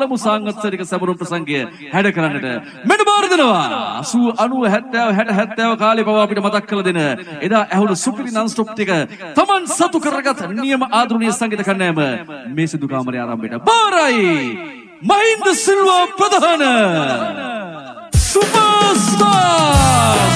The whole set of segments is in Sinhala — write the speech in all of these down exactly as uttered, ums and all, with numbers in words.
පළමු සාංගතරික සමරු ප්‍රසංගය හැඩ කරන්නට මෙන්න බාර දෙනවා. අසූ අනූ හැත්තෑ හැට හැත්තෑ කාලේ පවා අපිට මතක් කළ දෙන එදා ඇහුණු සුපිරි නන් ස්ටොප් ටික Taman සතු කරගත් නියම ආධුනික සංගීත කණ්ඩායම මේ සිදු කාමරය ආරම්භයට බාරයි. මහින්ද සිල්වා ප්‍රධාන සුපර්ස්ටාර්ස්.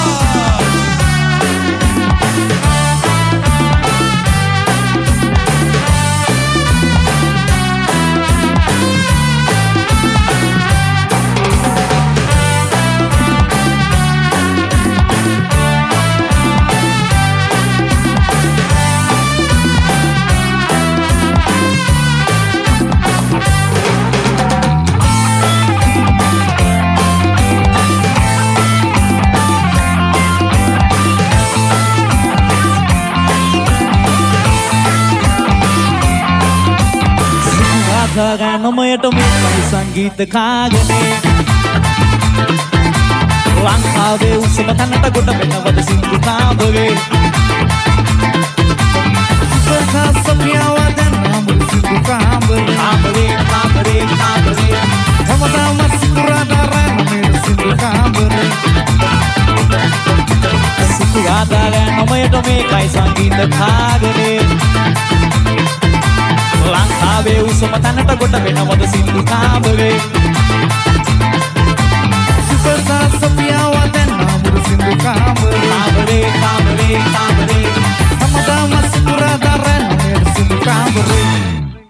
නොමයට මේ සංගීත කාගනේ ලංකාවේ උසම තැනට කොට වෙනවද සිංදු කාමරේ සුපර්කාසපියවද නම් සිංදු කාමරේ කාමරේ කාමරේ කාමරේ හැමදාම සිකුරාදාරා මේ සිංදු කාමරේ සිකුරාදාරා නොමයට මේකයි සංගීත කාගනේ ලංකාවේ උසම තැනට කොට වෙනවද සිංදු කාමරේ